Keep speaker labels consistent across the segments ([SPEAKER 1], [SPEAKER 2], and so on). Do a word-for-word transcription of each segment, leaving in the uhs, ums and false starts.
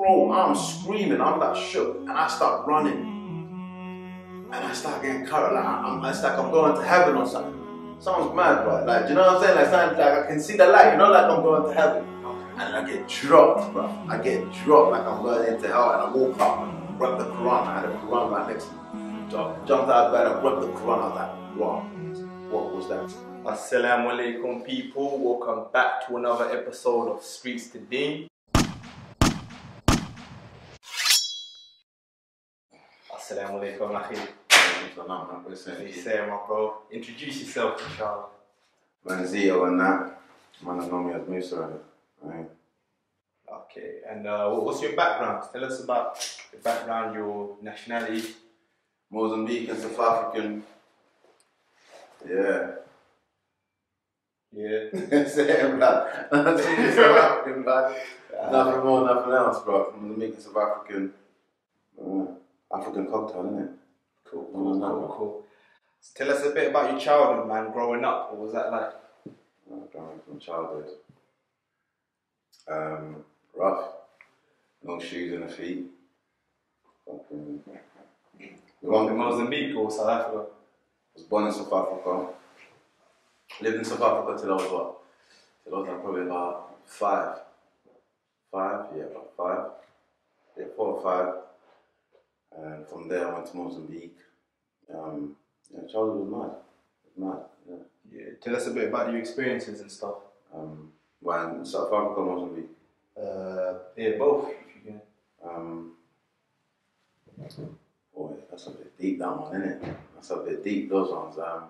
[SPEAKER 1] bro, I'm screaming, I'm that shook, and I start running. And I start getting carried, like, I'm, it's like I'm going to heaven or something. Sounds mad, bro. Like, do you know what I'm saying? Like, sounds like I can see the light, you know, like I'm going to heaven. And I get dropped, bro. I get dropped like I'm going into hell, and I walk up and grab the Quran. I had a Quran right next to me. Jumped out of bed, I grabbed the Quran. I was like, bro, what was that?
[SPEAKER 2] Assalamu alaikum, people. Welcome back to another episode of Streets to Deen. Assalamu alaikum, akhi. What you saying, my bro? Introduce yourself, inshallah.
[SPEAKER 1] Man, Zio and that. Man, I know me as Musa. Right.
[SPEAKER 2] Okay, and uh, what's your background? Tell us about your background, your nationality.
[SPEAKER 1] Mozambique and South African. Yeah.
[SPEAKER 2] Yeah.
[SPEAKER 1] Same, blood. South African, blood. Nothing more, nothing else, bro. Mozambique and South African. Uh, African cocktail, isn't it?
[SPEAKER 2] Cool, cool, cool, cool. So tell us a bit about your childhood, man, growing up. What was that like?
[SPEAKER 1] Oh, growing from childhood. Um, rough. No shoes in the feet. Fucking.
[SPEAKER 2] Born in Mozambique or South Africa?
[SPEAKER 1] I was born in South Africa. Lived in South Africa till I was what? Till I was like probably about five. Five? Yeah, about five. Yeah, four or five. And from there I went to Mozambique. Um, yeah, childhood was mad. It was mad, yeah.
[SPEAKER 2] Yeah. Tell us a bit about your experiences and stuff.
[SPEAKER 1] Um, when South Africa or Mozambique?
[SPEAKER 2] Uh, yeah, both, if you can.
[SPEAKER 1] Um, boy, that's a bit deep, that one, isn't it? That's a bit deep, those ones. Um,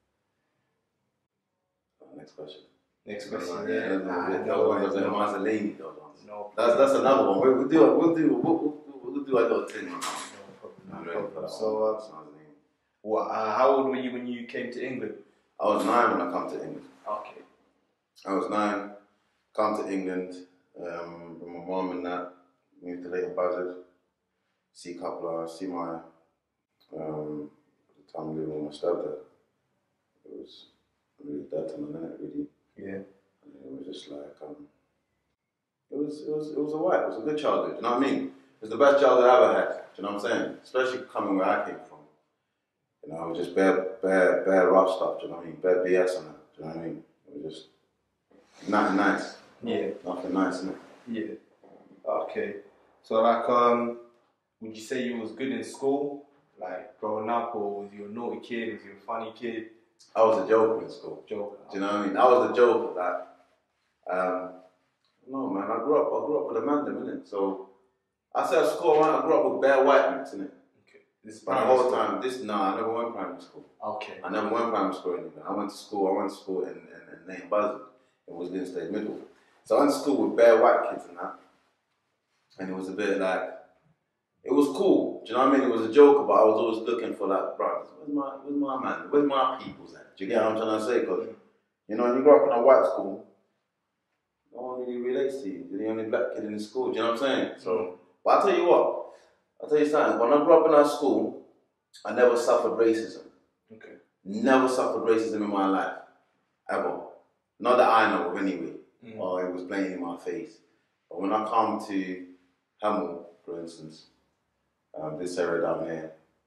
[SPEAKER 1] next question.
[SPEAKER 2] Next question,
[SPEAKER 1] yeah.
[SPEAKER 2] yeah.
[SPEAKER 1] Nah,
[SPEAKER 2] Nah,
[SPEAKER 1] those ones, those ones are lady, those ones.
[SPEAKER 2] No.
[SPEAKER 1] That's that's another one. We'll, we'll do it. We'll do. We'll, we'll, we'll do a little thing.
[SPEAKER 2] No problem.
[SPEAKER 1] I'm
[SPEAKER 2] No
[SPEAKER 1] ready for
[SPEAKER 2] problem.
[SPEAKER 1] that
[SPEAKER 2] So,
[SPEAKER 1] one.
[SPEAKER 2] uh,
[SPEAKER 1] That sounds neat.
[SPEAKER 2] what, uh, how old were you when you came to England?
[SPEAKER 1] I was nine when I come to England.
[SPEAKER 2] Okay.
[SPEAKER 1] I was nine. Come to England. Um, with my mum and that. Moved to Leighton Buzzard. See Coupler. See my. Um, at the time living with my stepdad. It was really dead to my minute, really.
[SPEAKER 2] Yeah.
[SPEAKER 1] And it was just like um. It was it was it was alright. It was a good childhood. You know what I mean? It was the best childhood I ever had. Do you know what I'm saying? Especially coming where I came from. You know, it was just bare bare bare rough stuff. Do you know what I mean? Bare B S on it. Do you know what I mean? It was just nothing nice.
[SPEAKER 2] Yeah.
[SPEAKER 1] Nothing nice, innit?
[SPEAKER 2] Yeah. Okay. So like um, would you say you was good in school, like growing up, or was you a naughty kid? Was you a funny kid?
[SPEAKER 1] I was a joker in school.
[SPEAKER 2] Joker.
[SPEAKER 1] Do you know what I mean? I was a joker. That um, no man, I grew up. I grew up with a man, innit? So I said at school, man, I grew up with bare white men, innit?
[SPEAKER 2] Okay. This is
[SPEAKER 1] But the
[SPEAKER 2] primary
[SPEAKER 1] whole
[SPEAKER 2] school.
[SPEAKER 1] time, this nah, I never went primary school.
[SPEAKER 2] Okay.
[SPEAKER 1] I never went primary school anywhere. I went to school. I went to school in in, in Leighton Buzzard. It was Lynn State Middle. So I went to school with bare white kids and that, and it was a bit like it was cool. Do you know what I mean? It was a joke, but I was always looking for like, bro, where's my where's my man? Where's my people's at? Do you get what I'm trying to say? Because you know, when you grow up in a white school, no one really relates to you. You're the only black kid in the school. Do you know what I'm saying? So, but I'll tell you what. I'll tell you something. When I grew up in our school, I never suffered racism.
[SPEAKER 2] Okay.
[SPEAKER 1] Never suffered racism in my life. Ever. Not that I know of anyway.
[SPEAKER 2] Mm.
[SPEAKER 1] Or it was playing in my face. But when I come to Hemel, for instance, um, this area down here,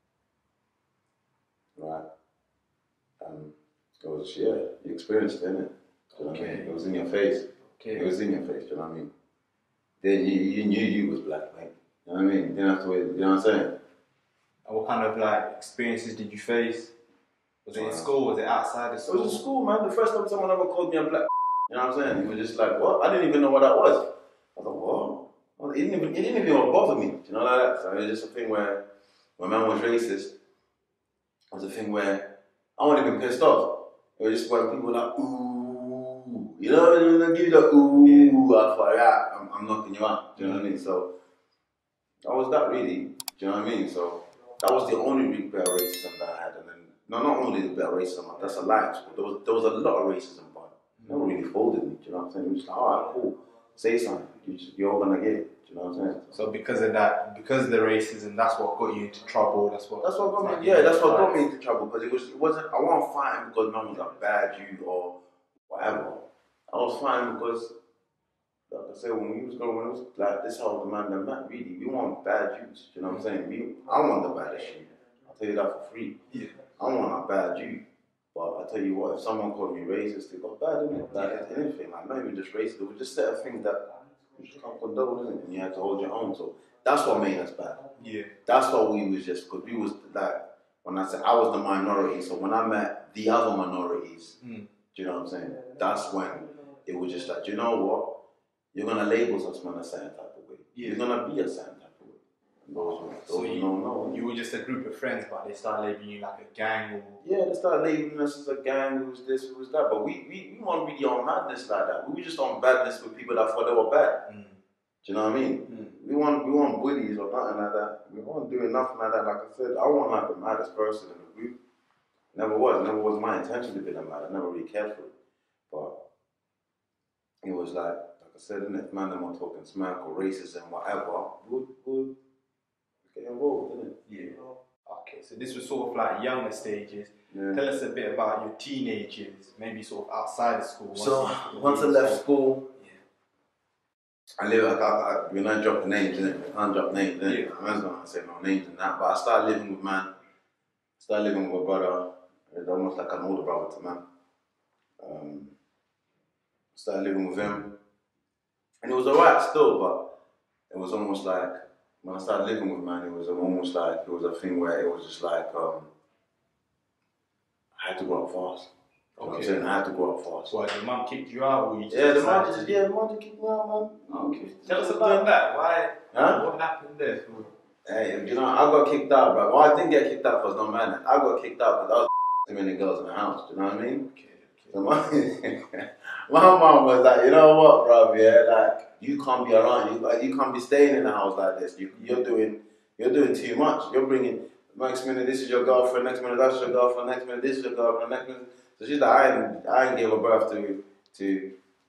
[SPEAKER 1] right, um, it was, yeah, you experienced it, innit? Do you know what I mean? It was in your face.
[SPEAKER 2] Okay.
[SPEAKER 1] It was in your face, do you know what I mean? Then you, you knew you was black, mate. You know what I mean? You didn't have to wait, you know what I'm saying?
[SPEAKER 2] And what kind of like experiences did you face? Was it in
[SPEAKER 1] Uh,
[SPEAKER 2] school? Was it outside of
[SPEAKER 1] It
[SPEAKER 2] school?
[SPEAKER 1] was in school, man. The first time someone ever called me a black, you know what I'm saying? It was just like, what? I didn't even know what that was. I thought, what? Well, it didn't even, it didn't even bother me, you know, like that. So it was just a thing where my man was racist. It was a thing where I wasn't even pissed off. It was just when people were like, ooh, you know, they give you the ooh. Yeah. I thought, yeah, I'm, I'm knocking you out. Do you know what I mean? So that was that really. Do you know what I mean? So that was the only big bit of racism that I had. And then, no, not only the bit of racism, that's a lie. There was, there was a lot of racism, but it never really folded me. Do you know what I'm saying? It was just like, all right, cool. Say something. You just, you're all gonna get it. Do you know what I'm saying?
[SPEAKER 2] So because of that, because of the racism, that's what got you into trouble. That's what.
[SPEAKER 1] That's what got me. Yeah, that's what got me into trouble because it was. It wasn't. I wasn't fighting because man was a bad dude or whatever. I was fighting because like I said, when we was going, when it was like this whole demand and that, really, we want bad youths. You know what I'm saying? We, I want the baddest youth. I'll tell you that for free.
[SPEAKER 2] Yeah.
[SPEAKER 1] I want a bad youth. But I tell you what, if someone called me racist, it got bad, isn't it? Like yeah. anything, like not even just racist, it was just certain things that you just can't condone, isn't it? And you had to hold your own. So that's what made us bad.
[SPEAKER 2] Yeah.
[SPEAKER 1] That's what we was just, because we was like, when I said I was the minority, so when I met the other minorities,
[SPEAKER 2] mm.
[SPEAKER 1] do you know what I'm saying? That's when it was just like, do you know what? You're gonna label us man a certain type of way. Yeah. You're gonna be a certain type of way. And those were, those
[SPEAKER 2] so you,
[SPEAKER 1] no, no.
[SPEAKER 2] you were just a group of friends, but they started labeling you like a gang or...
[SPEAKER 1] Yeah, they started labeling us as a gang, who was this, who was that. But we, we, we weren't really on madness like that. We were just on badness with people that thought they were bad. Mm. Do you know what I mean? Mm. We weren't, we weren't bullies or nothing like that. We weren't doing nothing like that. Like I said, I wasn't like the maddest person in the group. Never was. Never was my intention to be the mad. I never really cared for it. But it was like, like I said, if man them are talking smack or racism, whatever, would would get involved, didn't it?
[SPEAKER 2] Yeah. Okay, so this was sort of like younger stages. Yeah. Tell us a bit about your teenage years, maybe sort of outside of school.
[SPEAKER 1] So once I left school, I live, I, I, I, we're not dropping names, innit? We can't drop names, innit? Yeah. I'm not gonna say no names and that, but I started living with man. Started living with a brother. It's almost like an older brother to man. Um, started living with him. And it was alright still, but it was almost like, when I started living with man, it was almost like, it was a thing where it was just like, um, I had to grow up fast. You know what I'm saying? I had to grow up fast.
[SPEAKER 2] Why, your mum kicked you out or you just
[SPEAKER 1] Yeah, the mum just, yeah, the mum just kicked me out, man.
[SPEAKER 2] Okay. Tell us about that. Why?
[SPEAKER 1] Huh?
[SPEAKER 2] What happened there?
[SPEAKER 1] Hey, you know, I got kicked out, bro. Well, I didn't get kicked out because no man. I got kicked out because I was too many girls in the house. Do you know what I mean?
[SPEAKER 2] Okay, okay.
[SPEAKER 1] So my, my mom was like, you know what, bro? Yeah, like you can't be around. You like, you can't be staying in the house like this. You, you're doing, you're doing too much. You're bringing. Next minute, this is your girlfriend. Next minute, that's your girlfriend. Next minute, this is your girlfriend. Next minute. So she's like, I ain't, I ain't gave her birth to, to,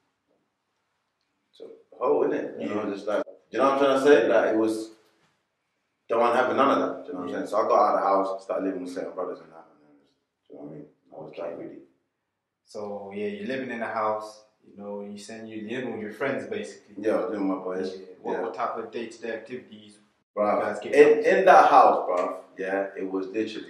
[SPEAKER 1] to hoe, innit? You know, just like, you know what I'm trying to say? Like, it was, don't want to have none of that, do you know what I'm saying? So I got out of the house, started living with certain brothers and that, and then, do you know what I mean? I was like, really.
[SPEAKER 2] So, yeah, you're living in a house, you know, you saying you're living with your friends, basically.
[SPEAKER 1] Yeah, I was living with my boys.
[SPEAKER 2] Yeah. What,
[SPEAKER 1] yeah.
[SPEAKER 2] what type of day-to-day activities
[SPEAKER 1] bro,
[SPEAKER 2] you guys get
[SPEAKER 1] in, in that house, bro, yeah, it was literally,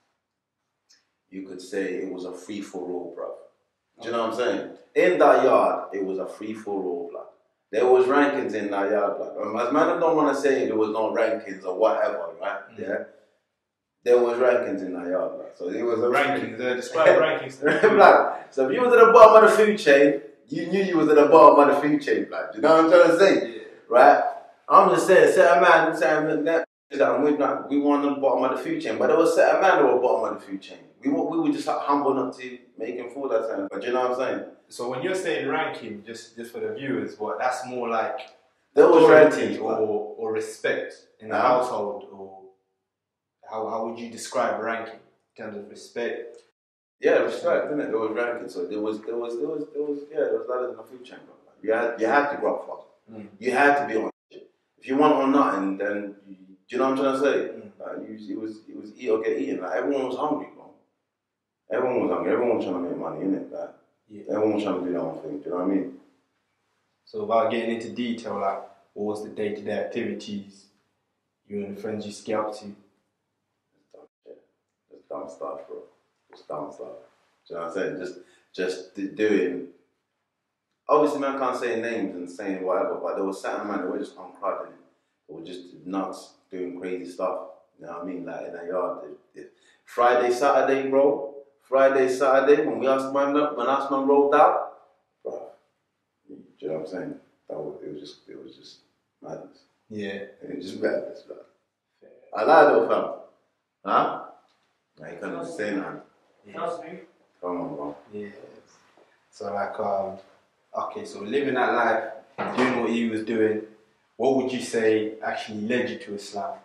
[SPEAKER 1] you could say it was a free-for-all, bro. Do you know what I'm saying? In that yard, it was a free-for-all, bro. There was rankings in that yard, bro. As man don't want to say there was no rankings or whatever, right? Mm-hmm. Yeah. There was rankings in that yard, bro. So it was a
[SPEAKER 2] rankings. Uh, describe rankings.
[SPEAKER 1] Like, so if you was at the bottom of the food chain, you knew you was at the bottom of the food chain, bro. Do you know what I'm trying to say? Yeah. Right? I'm just saying, certain man, certain man, that we not, we weren't on the bottom of the food chain, but there was certain man that were bottom of the food chain. We were, we were just like, humble enough to make him fall that time. But do you know what I'm saying?
[SPEAKER 2] So when you're saying ranking, just just for the viewers, what that's more like
[SPEAKER 1] there was ranking
[SPEAKER 2] or or respect in the uh-huh. household, or how how would you describe ranking in terms of respect?
[SPEAKER 1] Yeah, respect, didn't it? There was ranking, so there was there was there was there was yeah, there was ladders in the food chain. Bro. You had you had to grow up fast. Mm. You had to be on shit. If you weren't on nothing, then you, do you know what I'm trying to say? Mm. Like, you, it was it was eat or get eaten. Like everyone was hungry, bro. Everyone was hungry. Everyone was trying to make money, innit? Like, yeah. Everyone was trying to do their own thing. Do you know what I mean?
[SPEAKER 2] So about getting into detail, like what was the day-to-day activities you and the friends used to get up to?
[SPEAKER 1] Just dumb shit. Just dumb stuff, bro. Just dumb stuff. Do you know what I'm saying? Just just doing. Obviously, man can't say names and saying whatever, but there was certain man that were just uncrowded. They were just nuts, doing crazy stuff. You know what I mean? Like in the yard. If, if Friday, Saturday, bro. Friday, Saturday, when we asked man up, when asked man rolled out, bro. Do you know what I'm saying? That was, it was just, it was just madness.
[SPEAKER 2] Yeah.
[SPEAKER 1] It was just madness, bro. I lied though, fam. Huh? Nah, you can't just say nothing.
[SPEAKER 2] Yeah.
[SPEAKER 1] Come on, bro.
[SPEAKER 2] Yeah. So like, um, okay, so living that life, doing what you was doing, what would you say actually led you to Islam?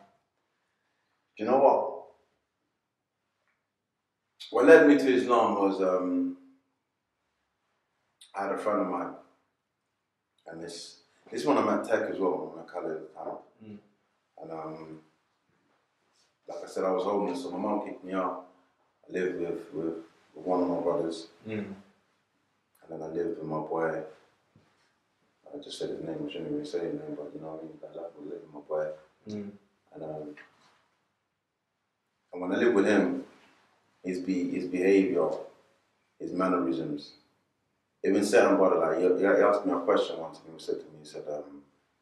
[SPEAKER 1] Do you know what? What led me to Islam was, um, I had a friend of mine, and this this one I'm at Tech as well, I'm at Cali at the time. Mm. And um, like I said, I was homeless, so my mum kicked me out. I lived with, with, with one of my brothers, mm. and then I lived with my boy, I just said his name. I shouldn't even say his name, but you know what I mean. That life was living, my boy.
[SPEAKER 2] Mm.
[SPEAKER 1] And um, and when I lived with him, his be his behavior, his mannerisms, even certain brother, like he, he asked me a question once, and he said to me, he said, um,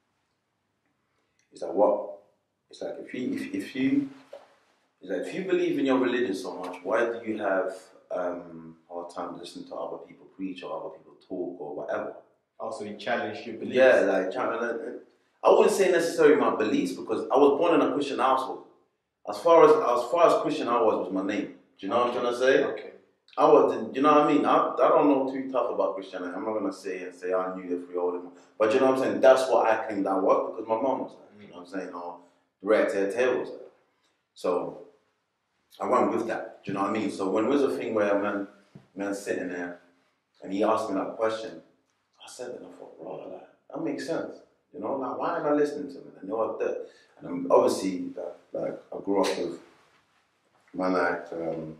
[SPEAKER 1] he's like, what? It's like if you if if you It's like, if you believe in your religion so much, why do you have um, a hard time listening to other people preach or other people talk or whatever?
[SPEAKER 2] Also, you challenge your beliefs.
[SPEAKER 1] Yeah, like, I wouldn't say necessarily my beliefs because I was born in a Christian household. As far as as far as Christian I was, was my name. Do you know okay. what I'm trying to say?
[SPEAKER 2] Okay.
[SPEAKER 1] I was, you know what I mean? I, I don't know too tough about Christianity. I'm not going to say and say I knew the free old. But you know what I'm saying? That's what I claimed I was because my mom was like, you know what I'm saying? Or Red Tail Tail was like. So, I went with that. Do you know what I mean? So when it was a thing where a man, man sitting there and he asked me that question, I said and I thought, bro, like, that makes sense. You know, like why am I listening to him? And you know what that and um, obviously that, like I grew up with man like um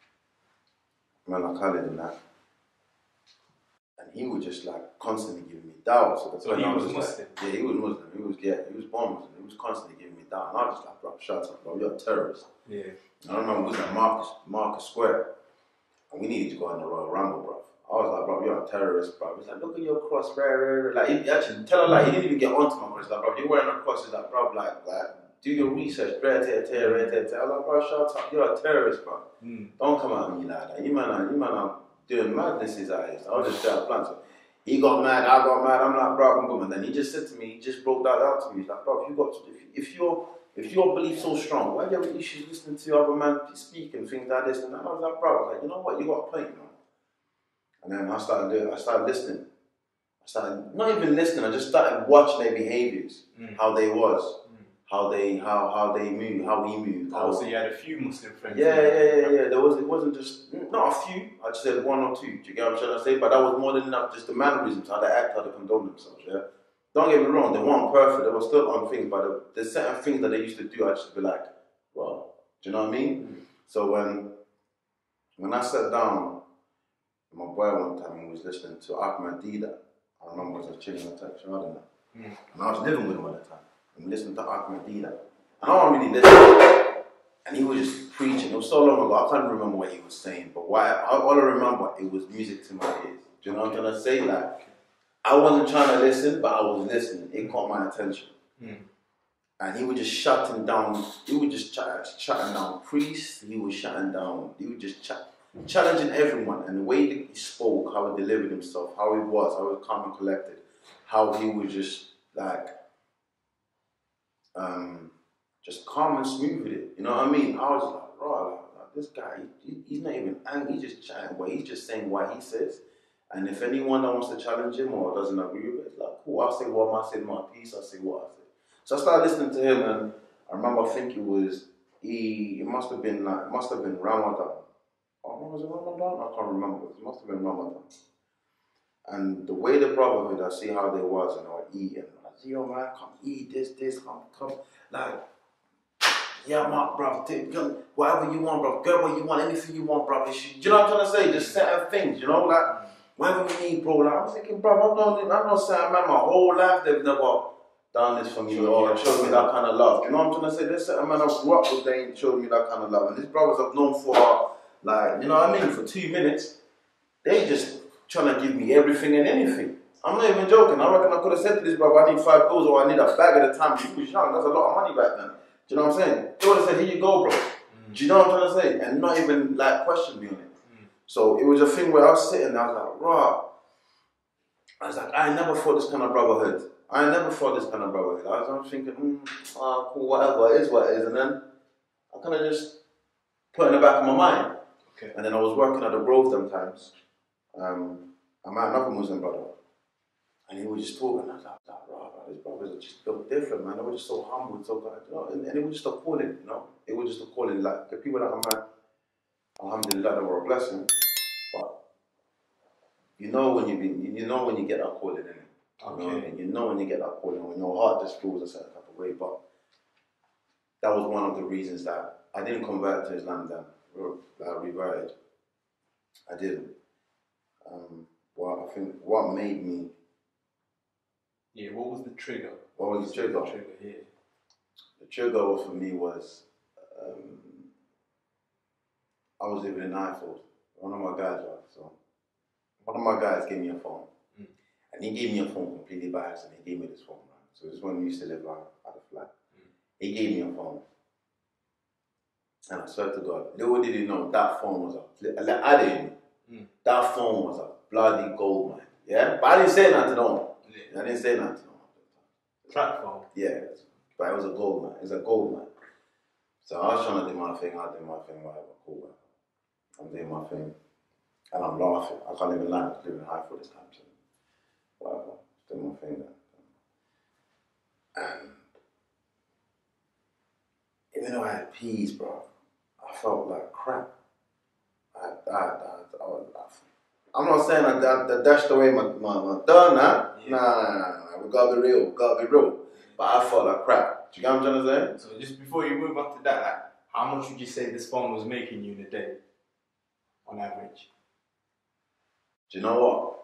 [SPEAKER 1] man like Khalid and that. And he was just like constantly giving me doubts. So,
[SPEAKER 2] so he was, was
[SPEAKER 1] Muslim. Like, yeah, he was Muslim. He was yeah, he was born Muslim. He was constantly giving me doubts. And I was just like, bro, shut up, bro, you're a terrorist.
[SPEAKER 2] Yeah.
[SPEAKER 1] I remember it was at Marcus, Marcus Square, and we needed to go on the Royal Rumble, bro. I was like, bro, you're a terrorist, bro. He's like, look at your cross, rare, rare. Like, he actually, tell her, like, he didn't even get onto my cross. Like, bro, you're wearing a cross. He's like, bro, like, like, do your research, rare, tear, tear, rare, tear, tear. I was like, bro, shut up, you're a terrorist, bro. Mm. Don't come at me like that. You man are, you man are doing madnesses out here. So I was just straight up blunt. So he got mad, I got mad. I'm like, bro, boom, boom. And then he just said to me, he just broke that out to me. He's like, bro, if you got, to, if, if you're, If your belief's so strong, why do you have issues listening to other man speak and things like this? And I was like, bro, I was like, you know what, you got a point, man. And then I started doing, I started listening. I started not even listening. I just started watching their behaviors, mm. how they was, mm. how they, how how they move, how we move.
[SPEAKER 2] Oh, so you had a few Muslim friends.
[SPEAKER 1] Yeah, yeah, yeah, yeah. There was, it wasn't just not a few. I just said one or two. Do you get what I'm trying to say? But that was more than enough. Just the mannerisms, how they act, how they condone themselves. Yeah. Don't get me wrong, they weren't perfect, they were still on things, but there's certain things that they used to do, I just be like, well, do you know what I mean? Mm-hmm. So when when I sat down with my boy one time and was listening to Ahmadiyya, I remember I was chilling at Tech Shard mm-hmm. and I was living with him at the time, and listening to Ahmadiyya. And I don't really listen, and he was just preaching. It was so long ago, I can't remember what he was saying, but why, all I remember, it was music to my ears. Do you know what I'm trying to say? Like, I wasn't trying to listen, but I was listening. It caught my attention. Mm. And he was just shutting down, he was just ch- shutting down priests, he was shutting down, he was just ch- challenging everyone. And the way that he spoke, how he delivered himself, how he was, how he was calm and collected, how he was just like, um, just calm and smooth with it. You know what I mean? I was like, bro, like, like, this guy, he, he's not even angry, he's just chatting, but he's just saying what he says. And if anyone that wants to challenge him or doesn't agree with it, it's like, cool, I'll say what I said, my piece, I'll say what I said. So I started listening to him, and I remember, I think it was, he, it must have been like, it must have been Ramadan. Oh, was it Ramadan? I can't remember. It must have been Ramadan. And the way the brotherhood, I see how they was, and I was eating. I said, yo, man, come eat this, this, come, come. Like, yeah, man, bro, take, whatever you want, bro. Get what you want, anything you want, bro. You know what I'm trying to say? Just certain things, you know, like, whatever we need, bro. Like, I'm thinking, bro, I'm not, I'm not saying, man, my whole life they've never done this for me or showed me that kind of love. You know what I'm trying to say? There's certain man I grew up with, they ain't showed me that kind of love. And these brothers I've known for, like, you know what I mean, for two minutes, they just trying to give me everything and anything. I'm not even joking. I reckon I could have said to this brother, I need five pills or I need a bag at the time. He was young. That's a lot of money back then. Do you know what I'm saying? They would have said, here you go, bro. Mm. Do you know what I'm trying to say? And not even, like, question me on it. Mm. So it was a thing where I was sitting there, I was like, raw. I was like, I never thought this kind of brotherhood. I never thought this kind of brotherhood. I was thinking, mm, ah, cool, whatever, it is what it is. And then I kind of just put it in the back of my mind. Okay. And then I was working at the Grove sometimes. Um, I met another Muslim brother. And he was just talking. I was like, bro, these brothers are just built different, man. They were just so humble and so good. You know? and, and it was just a calling, you know? It was just a calling. Like, the people that I met, alhamdulillah, they were a blessing. But you know when you be, you know when you get that calling, innit? Okay. You know, and you know when you get that calling, when your heart just feels a certain type of way. But that was one of the reasons that I didn't convert to Islam then. I reverted. I didn't. Um, well, I think what made me
[SPEAKER 2] Yeah, what was the trigger?
[SPEAKER 1] What was the trigger?
[SPEAKER 2] The trigger, yeah.
[SPEAKER 1] The trigger for me was, um, I was living in Highfield. One of my guys, right? So, one of my guys gave me a phone.
[SPEAKER 2] Mm.
[SPEAKER 1] And he gave me a phone completely by accident. He gave me this phone, right? So this one used to live like at the flat. Mm. He gave me a phone. And I swear to God, little did he know that phone was a, I didn't. Mm. That phone was a bloody gold mine. Yeah? But I didn't say nothing to no one. Yeah. I didn't say nothing to no one.
[SPEAKER 2] Track phone?
[SPEAKER 1] Yeah. But it was a gold mine. It was a gold mine. So I was trying to do my thing. I did my thing, whatever. Cool, whatever. I'm doing my thing. And I'm laughing. I can't even lie. I was living high for this time. So whatever. Doing my thing then. And even though I had peas, bro, I felt like crap. I, I, I, I was laughing. I'm not saying I, I, I dashed away my, my, my done that. Yeah. Nah, nah, nah, nah. We gotta be real. We gotta be real. But I felt like crap. Do you get what I'm trying to say?
[SPEAKER 2] So just before you move on to that, like, how much would you say this phone was making you in a day, on average?
[SPEAKER 1] Do you know what?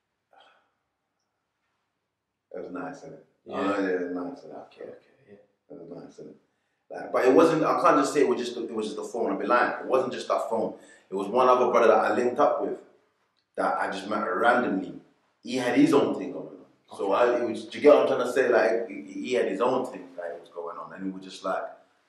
[SPEAKER 1] It was nice, innit? Yeah. Oh, yeah, it was nice, innit? Okay, okay, yeah. It was nice, innit? Like, but it wasn't, I can't just say it was just, it was just a phone, I'd be lying. It wasn't just that phone. It was one other brother that I linked up with that I just met randomly. He had his own thing going on. Okay. So I, it was, do you get what I'm trying to say? Like, he had his own thing that was going on. And we were just like,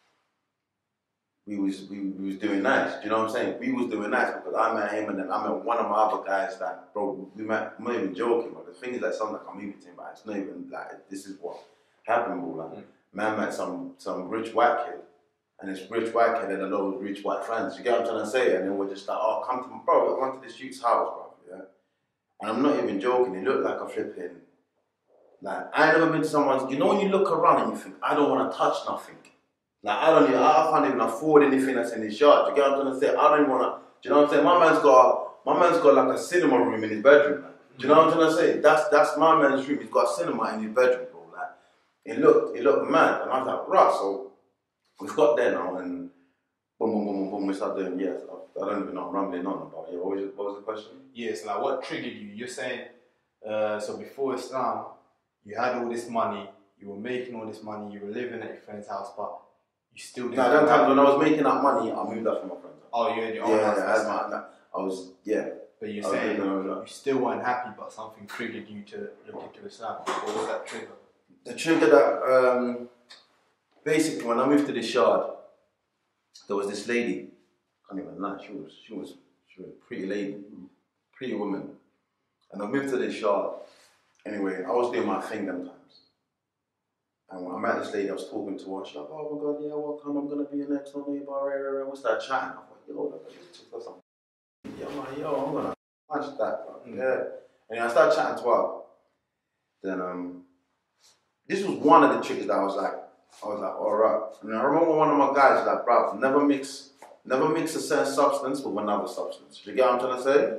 [SPEAKER 1] we was, we, we was doing nice. Do you know what I'm saying? We was doing nice because I met him and then I met one of my other guys that, bro, we met, I'm not even joking, but the thing is that something like I'm moving to him, but it's not even like, this is what happened, bro. Like, mm. Man met some some rich white kid, and this rich white kid had a lot of rich white friends. You get what I'm trying to say? And then we're just like, oh, come to my bro, I went to this dude's house, bro. Yeah. And I'm not even joking. It looked like a flipping. Like I ain't never been to someone's. You know when you look around and you think, I don't want to touch nothing. Like I don't even. I can't even afford anything that's in this yard. You get what I'm trying to say? I don't even want to. Do you know what I'm saying? My man's got my man's got like a cinema room in his bedroom. Man. Do you know what I'm trying to say? That's that's my man's room. He's got a cinema in his bedroom. It looked, it looked mad, and I was like, right, so we've got there now, and boom, boom, boom, boom, boom, we start doing, yes, I, I don't even know, I'm rambling on about, yeah, what was, what was the question?
[SPEAKER 2] Yes, like what triggered you? You're saying, uh, so before Islam, you had all this money, you were making all this money, you were living at your friend's house, but you still didn't.
[SPEAKER 1] No, that time when I was making that money, I moved out from my friend's house.
[SPEAKER 2] Oh, you had your own
[SPEAKER 1] yeah,
[SPEAKER 2] house?
[SPEAKER 1] Yeah, I, I, I was, yeah.
[SPEAKER 2] But you're saying you still weren't happy, but something triggered you to look into Islam. What was that trigger?
[SPEAKER 1] The trigger that, um, basically when I moved to this yard, there was this lady, I can't even lie, she was, she was, she was a pretty lady, pretty woman. And I moved to this yard, anyway, I was doing my thing them times. And when I met this lady, I was talking to her, she's like, oh my God, yeah, welcome, I'm going to be your next door neighbor, rah, rah, rah. We started chatting, I was like, yo, that's something. Yeah, I'm like, yo, I'm going to punch that, bro. Yeah. And I started chatting to her. Then, um, this was one of the triggers that I was like, I was like, all right. And I remember one of my guys was like, bro, never mix, never mix a certain substance with another substance. Do you get what I'm trying to say?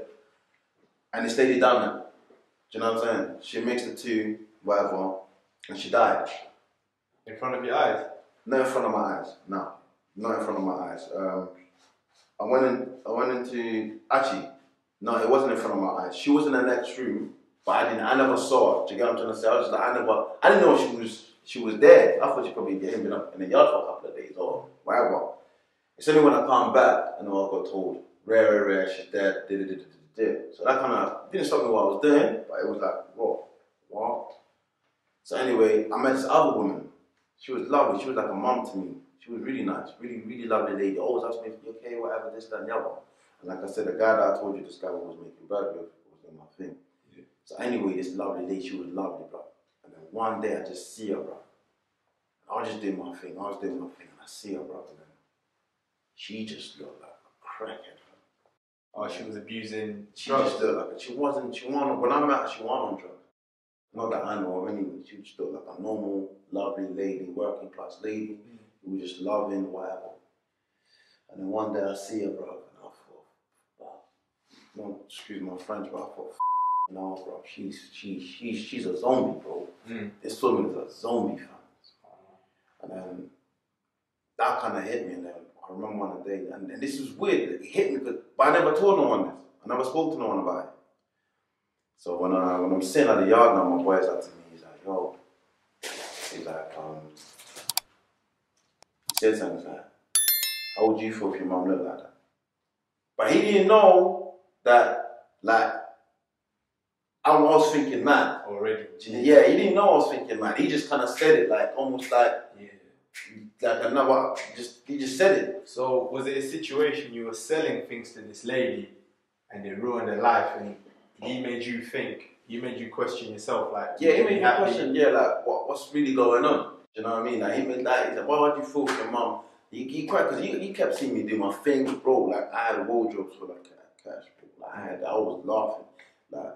[SPEAKER 1] And this lady done that. Do you know what I'm saying? She mixed the two, whatever, and she died.
[SPEAKER 2] In front of your eyes?
[SPEAKER 1] Not in front of my eyes. No, not in front of my eyes. Um, I went in. I went into actually, no, it wasn't in front of my eyes. She was in the next room. But I didn't. I never saw her. Do you get what I'm trying to say? I was just like, I never. I didn't know she was. She was there. I thought she probably hadn't been up in the yard for a couple of days or whatever. It's only when I come back and I got told, rare, rare, rare, she's dead. Did, did, did, did. So that kind of didn't stop me what I was doing, but it was like, whoa, what? So anyway, I met this other woman. She was lovely. She was like a mum to me. She was really nice, really, really lovely lady. Always asked me if you're okay, whatever, this, that, and the other. And like I said, the guy that I told you, this guy who was making bread with, was doing my thing. So anyway, this lovely lady, she was lovely, bro. And then one day I just see her, bro. I was just doing my thing, I was doing my thing, and I see her, bro. And then she just looked like a crackhead, bro.
[SPEAKER 2] Oh, she was abusing
[SPEAKER 1] She drugs. Just looked like, she wasn't, she wasn't, when I met her, she wasn't on drugs. Not that I know of anyway. She just looked like a normal, lovely lady, working class lady, mm. who was just loving, whatever. And then one day I see her, bro, and I thought, wow. Don't excuse my French, but I thought, no, bro, she's she she she's a zombie, bro. Mm. This woman is a zombie, fam. And then that kind of hit me. And then I remember one day, and, and this is weird. It hit me, because, but I never told no one this. I never spoke to no one about it. So when I when I'm sitting at the yard now, my boy's like to me, he's like, like, yo, he's like, um, he said something like, how would you feel if your mum looked like that? But he didn't know that, like, I was thinking mad.
[SPEAKER 2] Already.
[SPEAKER 1] Yeah, he didn't know I was thinking mad. He just kind of said it, like, almost like,
[SPEAKER 2] yeah.
[SPEAKER 1] like another, just, he just said it.
[SPEAKER 2] So, was it a situation you were selling things to this lady and it ruined her life and he made you think, he made you question yourself, like,
[SPEAKER 1] yeah, he made me question, yeah, like, what, what's really going on? Do you know what I mean? Like, he made that, he said, why would you feel for your mum? He, he cried, because he, he kept seeing me do my things, bro. Like, I had wardrobes for, like, cash, bro. Like, I had, I was laughing. Like,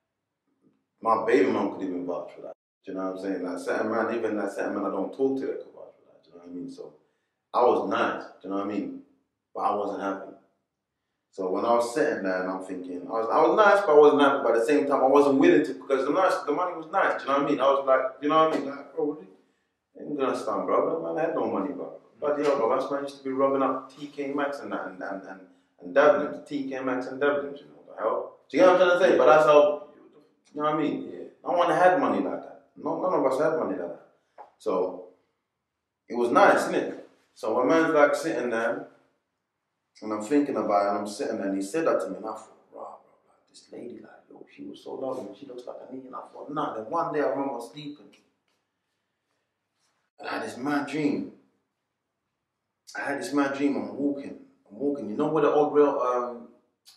[SPEAKER 1] my baby mum could even vouch for that. Do you know what I'm saying? Like, certain man, even like certain man I don't talk to, that could vouch for that. Do you know what I mean? So, I was nice. Do you know what I mean? But I wasn't happy. So when I was sitting there and I'm thinking, I was, I was nice, but I wasn't happy. But at the same time, I wasn't willing to, because the nice, the money was nice. Do you know what I mean? I was like, you know what I mean? Like, bro, what ain't gonna stand, bro. Man, I had no money, bro. But yeah, bro, that's when I used to be rubbing up T K Maxx and that, and and and, and dabbling, T K Maxx and dabbling. You know what the hell? Do you get what I'm trying to say? But that's how, you know what I mean? Yeah. No one had money like that. No, none of us had money like that. So it was nice, isn't it? So when man's like sitting there. And I'm thinking about it, and I'm sitting there, and he said that to me, and I thought, wow, bro, like, this lady, like, yo, she was so lovely, she looks like a knee, and I thought, nah. Then one day I remember sleeping, and I had this mad dream. I had this mad dream, I'm walking, I'm walking, you know where the old Royal, um,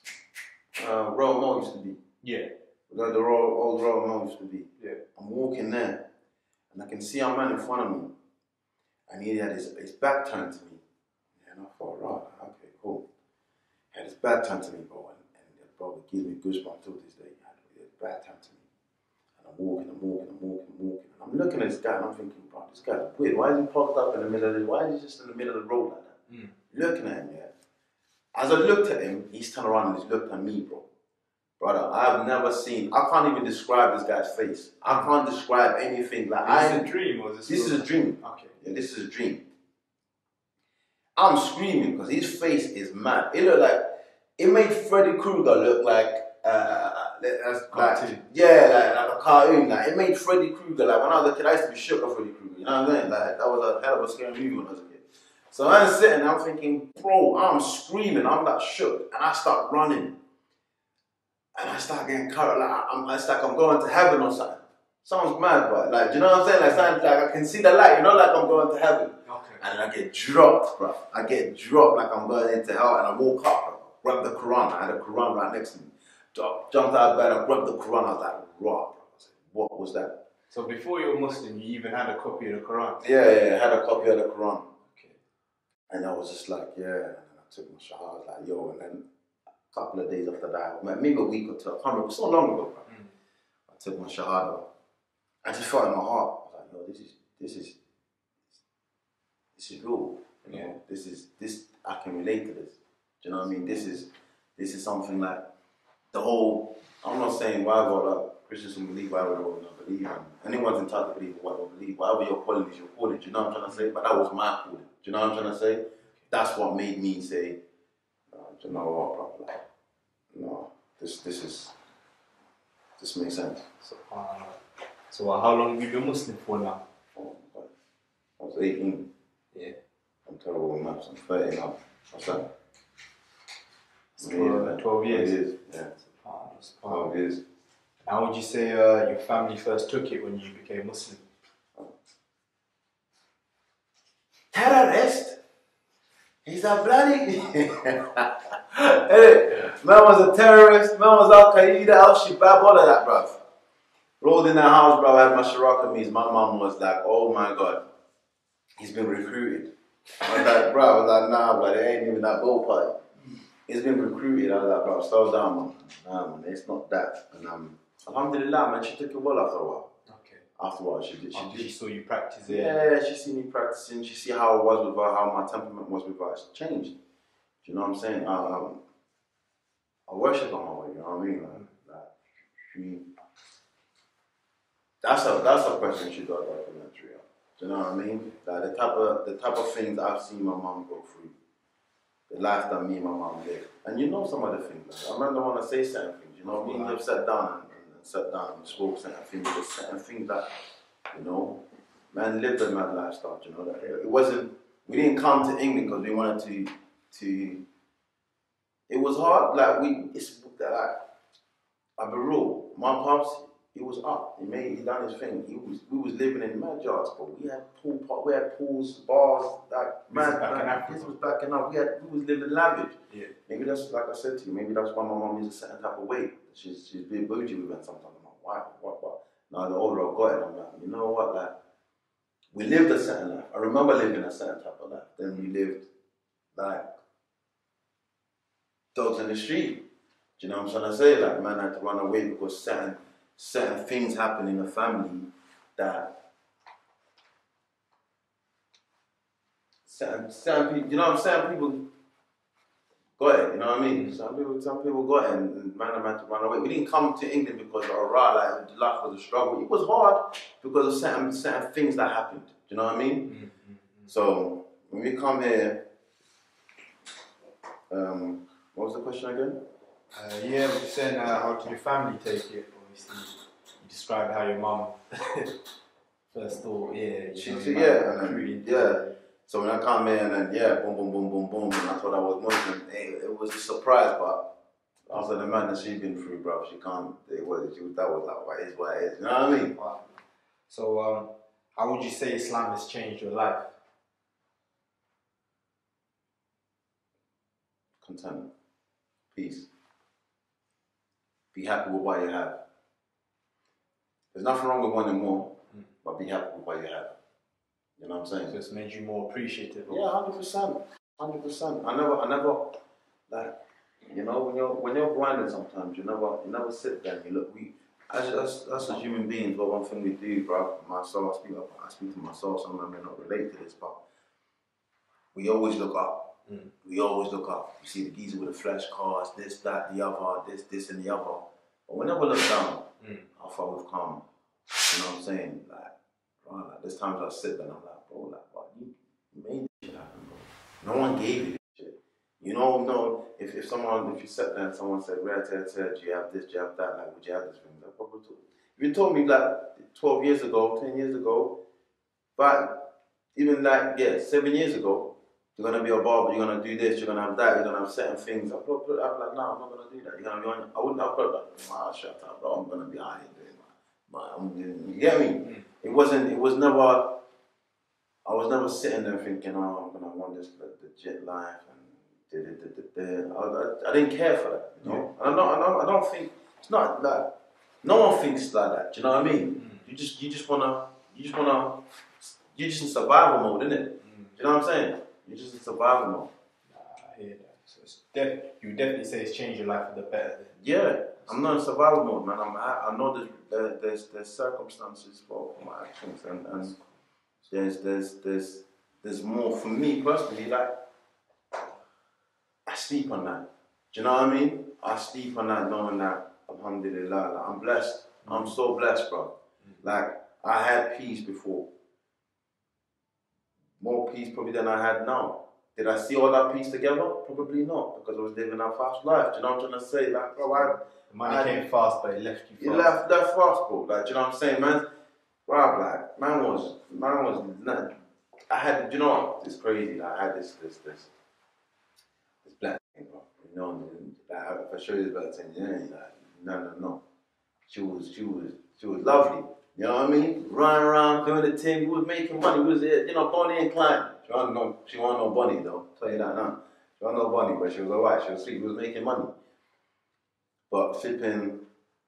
[SPEAKER 1] uh, Royal Mall used to be?
[SPEAKER 2] Yeah.
[SPEAKER 1] Where the Royal, old Royal Mall used to be?
[SPEAKER 2] Yeah.
[SPEAKER 1] I'm walking there, and I can see a man in front of me, and he had his, his back turned to me, and I thought, right, okay. Cool. He had his back turned to me, bro, and, and it probably gives me goosebumps till this day. He had his back turned to me. And I'm walking, I'm walking, I'm walking, I'm walking. And I'm looking at this guy and I'm thinking, bro, this guy's weird. Why is he parked up in the middle of the why is he just in the middle of the road like that? Mm. Looking at him, yeah. As I looked at him, he's turned around and he's looked at me, bro. Brother, I've never seen, I can't even describe this guy's face. I can't describe anything like
[SPEAKER 2] I. Is
[SPEAKER 1] I,
[SPEAKER 2] this a dream or is this?
[SPEAKER 1] This is a dream.
[SPEAKER 2] Okay.
[SPEAKER 1] Yeah, this is a dream. I'm screaming because his face is mad. It looked like, it made Freddy Krueger look like, uh, like yeah, like, like a cartoon. Like, it made Freddy Krueger, like when I was a kid, I used to be shook of Freddy Krueger. You know what I'm saying? Like, that was a hell of a scary movie when I was a kid. So I'm sitting there, I'm thinking, bro, I'm screaming, I'm that shook, and I start running. And I start getting carried, like, I'm, it's like I'm going to heaven or something. Sounds mad, but like, do you know what I'm saying? Like, sounds like I can see the light, you know, like I'm going to heaven.
[SPEAKER 2] Okay.
[SPEAKER 1] And then I get dropped, bro. I get dropped like I'm going into hell, and I woke up, bro, grabbed the Quran. I had a Quran right next to me. Jumped out of bed, I grabbed the Quran. I was like, raw, bro. I said, what was that?
[SPEAKER 2] So before you were Muslim, you even had a copy of the Quran?
[SPEAKER 1] Yeah, yeah, I had a copy of the Quran. Okay. And I was just like, yeah. And then I took my shahada, I was like, yo. And then a couple of days after that, maybe a week or two, I can't remember, it was so long ago, bro. Mm. I took my shahada. I just felt in my heart, I was like, yo, this is, this is, this is real. You know, yeah. This is, this, I can relate to this. Do you know what I mean? This is, this is something like, the whole, I'm not saying whatever like, Christians don't believe, whatever they don't believe, and anyone's entitled to believe what they believe, whatever your calling is, your calling, do you know what I'm trying to say? But that was my calling, do you know what I'm trying to say? That's what made me say, no, do you know what, bro, like, no, this, this is, this makes sense.
[SPEAKER 2] So, uh, so uh, how long have you been Muslim for now?
[SPEAKER 1] Oh, I was eighteen.
[SPEAKER 2] Yeah.
[SPEAKER 1] I'm terrible with maths, I'm thirty now. What's that?
[SPEAKER 2] twelve, twelve years.
[SPEAKER 1] years. Yeah. twelve years.
[SPEAKER 2] How would you say uh, your family first took it when you became Muslim?
[SPEAKER 1] Terrorist? He's a bloody... Hey, man was a terrorist, man was Al Qaeda, Al Shabaab, all of that, bruv. Rolled in that house, bro, I had my Shiraka meets. My mom was like, oh my God, he's been recruited. I was like, bro, I was like, nah, bro, there ain't even that goal party. He's been recruited. I was like, bro, slow down, man. Nah, man, it's not that. And um, alhamdulillah, man, she took it well after a while. Okay. After a while, she did. She,
[SPEAKER 2] after
[SPEAKER 1] did.
[SPEAKER 2] she saw you practicing.
[SPEAKER 1] Yeah, she seen me practicing. She see how I was with her, how my temperament was with her. It's changed. Do you know what I'm saying? Um, I worship on my way. You know what I mean? Like, like she. That's a that's a question she got documentary on. Do you know what I mean? Like the type of the type of things I've seen my mom go through. The life that me and my mom lived. And you know some of the things. Like, I remember when I say certain things, you know what I mean? You've sat down and, and, and sat down and spoke certain things, there's certain things that You know, man lived a mad lifestyle. You know, that it wasn't. We didn't come to England because we wanted to to. It was hard. Like we, it's like I'll be real. My pops, he was up. He made, he done his thing. He was, we was living in mad yards, but we had pool, we had pools, bars. Like man,
[SPEAKER 2] back in
[SPEAKER 1] like,
[SPEAKER 2] Africa.
[SPEAKER 1] this was back in up. We had, we was living lavish.
[SPEAKER 2] Yeah.
[SPEAKER 1] Maybe that's like I said to you. Maybe that's why my mom is a certain type of way. She's she's being bougie with it sometimes. I'm like, why, what, what? Now the older I got it, I'm like, you know what, like. We lived a certain life. I remember living a certain type of life. Then we lived like dogs in the street. Do you know what I'm trying to say? Like man had to run away because certain certain things happen in the family that certain certain people. You know what I'm saying? People got it. You know what I mean? Some people some people got it, and man had to run away. We didn't come to England because of right, like life was a struggle. It was hard because of certain certain things that happened. Do you know what I mean? Mm-hmm. So when we come here, um, what was the question again?
[SPEAKER 2] Uh, yeah, we're saying uh, how did your family take it? Obviously, you described how your mum first thought, yeah,
[SPEAKER 1] She,
[SPEAKER 2] know,
[SPEAKER 1] she,
[SPEAKER 2] your
[SPEAKER 1] yeah,
[SPEAKER 2] mum
[SPEAKER 1] and then,
[SPEAKER 2] recruited.
[SPEAKER 1] yeah. So when I come in and then yeah, boom, boom, boom, boom, boom, and that's what I was moving. It, it was a surprise, but after the man that she's been through, bro, she can't. It was, she was that was like what is what it is. You know what I mean?
[SPEAKER 2] Wow. So, um, how would you say Islam has changed your life?
[SPEAKER 1] Contentment, peace. Be happy with what you have. There's nothing wrong with wanting more, mm. but be happy with what you have. You know what I'm saying?
[SPEAKER 2] So it's made you more appreciative.
[SPEAKER 1] Yeah, hundred percent, hundred percent. I never, I never, like, you know, when you're when you're grinding, sometimes you never, you never sit there and you look. We, as as, as, as human beings, what one thing we do, bro. Myself, I speak, I speak to myself. Some of them may not relate to this, but we always look up. Mm. We always look up. You see the geezer with the flash cars, this, that, the other, this, this, and the other. But we never look down. Mm. How far we've come. You know what I'm saying? Like, bro, like there's times I sit there and I'm like, bro, like, what you, you made this shit happen, bro. No one gave you this shit. You know, no. If if someone, if you sat there and someone said, "Rare, tear, tear, do you have this? Do you have that? Like, would you have this thing?" Like, probably too. If you told me like twelve years ago, ten years ago, but even like yeah, seven years ago. You're gonna be a barber, you're gonna do this, you're gonna have that, you're gonna have certain things. I'd put, put, I'd be like, no, I'm not gonna do that. You're gonna be on. I wouldn't. I'd put like, ah, shut up, bro. I'm gonna be out here doing my, my. I'm doing, you get me? Mm. It wasn't. It was never. I was never sitting there thinking, oh, I'm gonna want this legit life and da da da da. I, I, I didn't care for that. You know. Yeah. And I don't. I don't. I don't think it's not like. No one thinks like that. Do you know what I mean? Mm. You just. You just wanna. You just wanna. You're just in survival mode, isn't it? Mm. Do you know what I'm saying? You're just in survival mode.
[SPEAKER 2] Nah, I hear that. So it's def- you would definitely say it's changed your life for the better. Then.
[SPEAKER 1] Yeah, I'm not in survival mode, man. I'm, I, I know there's, there, there's there's circumstances for my actions, and, and there's there's there's there's more for me personally. Like I sleep on that. Do you know what I mean? I sleep on that, knowing that Alhamdulillah, like, I'm blessed. Mm-hmm. I'm so blessed, bro. Mm-hmm. Like I had peace before. More peace probably than I had now. Did I see all that peace together? Probably not, because I was living a fast life. Do you know what I'm trying to say? Like, bro, I,
[SPEAKER 2] the money I, came fast, but it left you fast.
[SPEAKER 1] It left, left fast, bro. Like, do you know what I'm saying, man? Bro, like, man was, man was, not, I had, do you know what? It's crazy. Like, I had this, this, this, this black thing, bro. You know, like, if I show you this black thing, you know, like, no, no, no. She was, she was, she was lovely. You know what I mean? Running around, doing the thing. We was making money. We was, you know, Bonnie and Clyde. She wasn't no, she wasn't no bunny though. I'll tell you that now. She wasn't no bunny, but she was alright. She was sweet. We was making money. But flipping,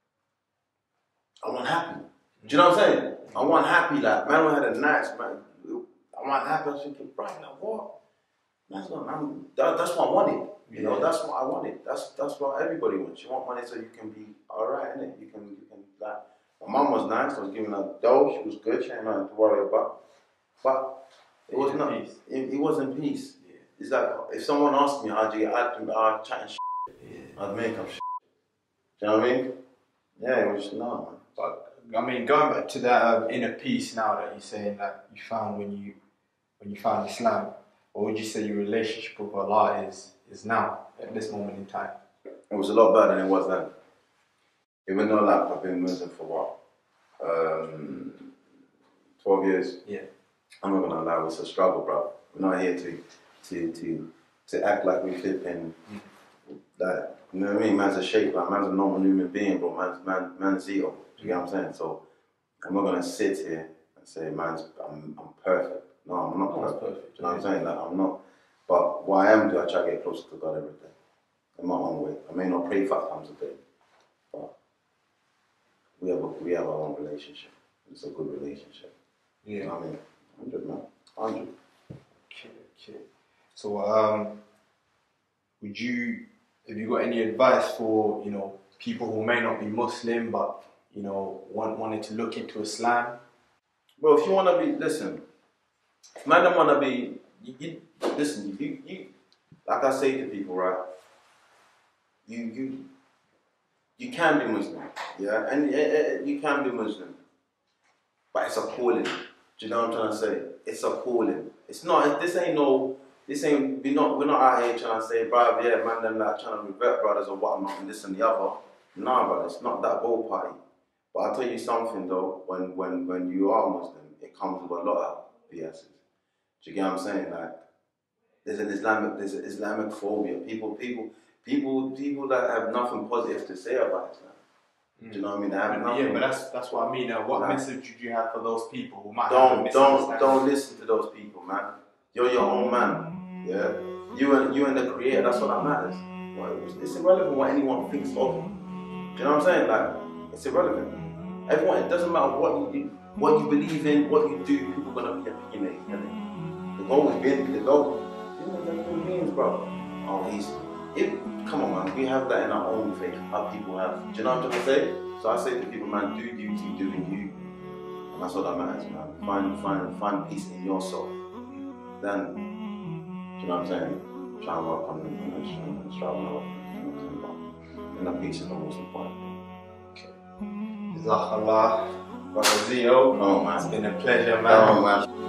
[SPEAKER 1] I wasn't happy. Do you know what I'm saying? I wasn't happy. Like, man, we had a nice, man. I wasn't happy. I was thinking, right, like, what? That's not, man, that, that's what I wanted. You know, yeah. That's what I wanted. That's that's what everybody wants. You want money so you can be alright, innit? You can, you can, like, my mum was nice. I was giving her dough. She was good. She had nothing to worry about. But it was not. It, it wasn't peace. Yeah. It's like if someone asked me how'd you get, I'd, I'd chat shit. Yeah. I'd make up shit. Do you know what I mean? Yeah, it was just no, man.
[SPEAKER 2] But I mean, going back to that um, inner peace now that you're saying that you found when you when you found Islam, what would you say your relationship with Allah is is now at this moment in time?
[SPEAKER 1] It was a lot better than it was then. Even though like I've been Muslim for what? Um, twelve years.
[SPEAKER 2] Yeah.
[SPEAKER 1] I'm not gonna lie, it's a struggle, bro. We're not here to to to to act like we flipping mm. that. You know what I mean? Man's a shape, like man's a normal human being, but man's man man's zero. Do you get what I'm saying? So I'm not gonna sit here and say man's I'm I'm perfect. No, I'm not perfect. perfect. You know what I'm saying? Like I'm not. But what I am doing, I try to get closer to God every day. In my own way. I may not pray five times a day, but we have a, we have our own relationship. It's a good relationship. Yeah. You know what I mean? Hundred man. Hundred.
[SPEAKER 2] Okay, okay. So um would you have you got any advice for, you know, people who may not be Muslim but, you know, want wanted to look into Islam?
[SPEAKER 1] Well, if you want to be, listen, if man don't want to be, you, you, listen, you, you, like I say to people, right, you, you, you can be Muslim, yeah, and uh, you can be Muslim, but it's a calling. Do you know what I'm trying to say? It's a calling. It's not, this ain't no, this ain't, we're not, we're not out here trying to say, bruv, yeah, man, them like trying to revert brothers or whatnot and this and the other. Nah, brother, it's not that goal party. But I'll tell you something though, when, when, when you are Muslim, it comes with a lot of B Ss. Do you get what I'm saying? Like, there's an Islamic, there's an Islamic phobia. People, people, people, people that have nothing positive to say about Islam. Mm. Do you know what I mean? They have nothing.
[SPEAKER 2] Yeah, but that's that's what I mean. Uh, what like, message would you have for those people who might
[SPEAKER 1] don't
[SPEAKER 2] have
[SPEAKER 1] don't don't listen to those people, man. You're your own man. Yeah, you and you and the Creator. That's what that matters. Well, it's irrelevant what anyone thinks of you. Do you know what I'm saying? Like, it's irrelevant. Everyone, it doesn't matter what you what you believe in, what you do. People are gonna be opinionated. The goal is being the goal. You know what that means, bro? Oh, he's. If, come on, man, we have that in our own faith, our people have. Do you know what I'm trying to say? So I say to people, man, do you, keep doing you. And that's what that matters, man. Find, find, find peace in yourself. Then, do you know what I'm saying? Try and work on it, and strive on it. You know what I'm saying? And that peace is the most important thing.
[SPEAKER 2] Okay. Jazakallah, Brother Zio.
[SPEAKER 1] Oh, man.
[SPEAKER 2] It's been a pleasure, man.
[SPEAKER 1] Oh, man.